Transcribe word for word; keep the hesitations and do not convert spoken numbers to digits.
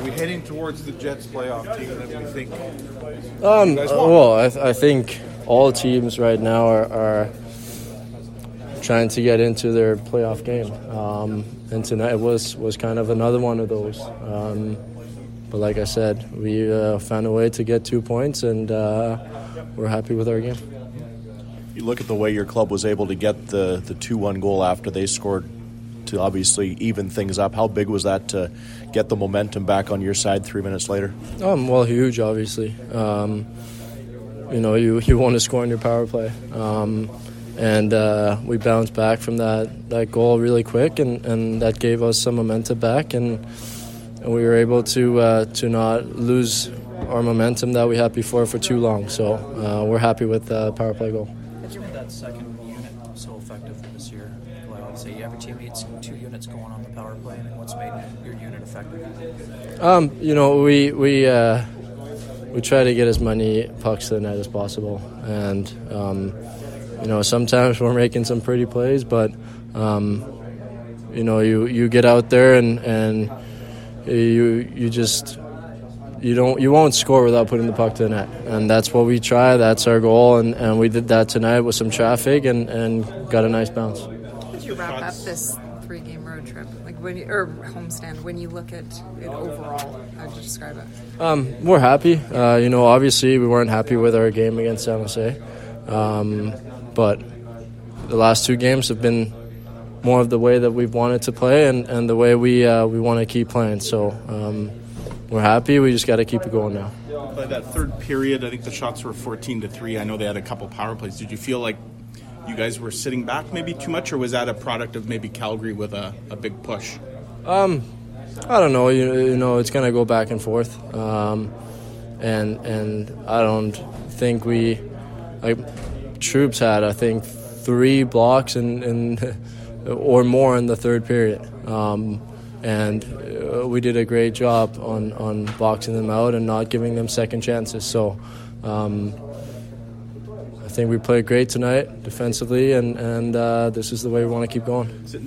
we heading towards the Jets playoff team that we think? Um, well, I, th- I think all teams right now are, are trying to get into their playoff game. Um, and tonight was, was kind of another one of those. Um, but like I said, we uh, found a way to get two points, and uh, we're happy with our game. You look at the way your club was able to get the, the two one goal after they scored to obviously even things up. How big was that to get the momentum back on your side three minutes later? Um, well, huge, obviously. Um, you know, you, you want to score on your power play. Um, and uh, we bounced back from that, that goal really quick, and, and that gave us some momentum back, and, and we were able to uh, to not lose our momentum that we had before for too long. So uh, we're happy with the power play goal. What's made that second unit so effective this year? Well, I would say every team needs two units going on the power play. I mean, what's made your unit effective? Um, you know, we we uh, we try to get as many pucks to the net as possible, and um, you know, sometimes we're making some pretty plays, but um, you know, you, you get out there and and you you just. You don't. You won't score without putting the puck to the net, and that's what we try. That's our goal, and, and we did that tonight with some traffic and, and got a nice bounce. How did you wrap up this three-game road trip, like when you, or homestand? When you look at it overall, how would you describe it? Um, we're happy. Uh, you know, obviously we weren't happy with our game against San Jose, um, but the last two games have been more of the way that we've wanted to play, and, and the way we uh, we want to keep playing. So. Um, We're happy. We just got to keep it going now. By that third period, I think the shots were fourteen to three. I know they had a couple power plays. Did you feel like you guys were sitting back maybe too much, or was that a product of maybe Calgary with a, a big push? Um, I don't know. You, you know, it's going to go back and forth. Um, and and I don't think we, like, Troops had, I think, three blocks in, in or more in the third period. Um, and uh, we did a great job on, on boxing them out and not giving them second chances. So um, I think we played great tonight defensively, and, and uh, this is the way we want to keep going.